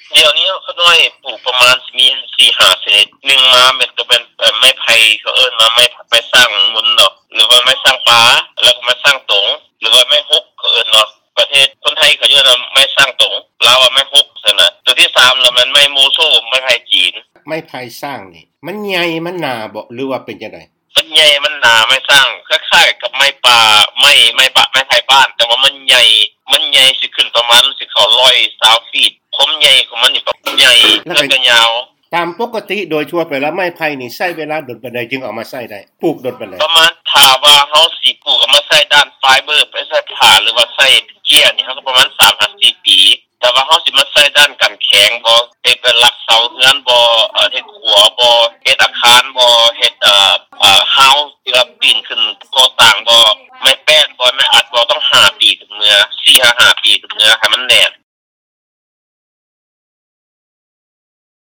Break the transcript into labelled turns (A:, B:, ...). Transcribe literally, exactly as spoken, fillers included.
A: เดี๋ยวนี้เขาน้อยปลูกประมาณมี สี่ห้า ชนิดหนึ่งมามันก็เป็นไม้ไผ่เขาเอิ้นว่าไม้ไม้สร้างมุนเนาะหรือว่าไม้สร้างปลาแล้วก็ไม้สร้างตงหรือว่าไม้ฮกเขาเอิ้นเนาะประเทศคนไทยเขาเรียกว่าไม้สร้างตงลาวว่าไม้ฮกซั่นน่ะตัวที่สามแล้วมันไม้โมโซไม้ไผ่จีน
B: ไม้ไผ่สร้างนี่มันใหญ่มันหนาบ่หรือว่าเป็นจังได๋
A: มันใหญ่มันหนาไม้สร้างคล้ายๆกับไม้ป่าไม้ไม้ป่าไม้ไผ่บ้านแต่ว่ามันใหญ่มันใหญ่สิขึ้นประมาณสิเข้าหนึ่งร้อยยี่สิบฟีตคมใหญ่ของมันนี่แบบใหญ่แล้วก็ยาว
B: ตามปกติโดยทั่วไปแล้วไม้ไผ่นี่ใช้เวลาดนปานใดจึงเอามาใช้ได้ปลูกดนปานใด
A: ประมาณถ้าว่าเฮาสิปลูกเอามาใช้ด้านไฟเบอร์ไปใช้ผ่าหรือว่าใช้เกียร์นี่เฮาก็ประมาณ สามถึงสี่ ปีแต่ว่าเฮาสิมาใช้ด้านกันแข็งบ่เฮ็ดเป็นหลักเสาเรือนบ่เอ่อเฮ็ดขัวบ่เฮ็ดอาคารบ่เฮ็ดเอ่อเอ่อเฮาที่ว่าปีนขึ้นก่อสร้างบ่ไม้แป้นบ่ไม้อัดบ่ต้องห้าปีถึงเมื่อ สี่ถึงห้า ปีถึงเมื่อให้มันแน่น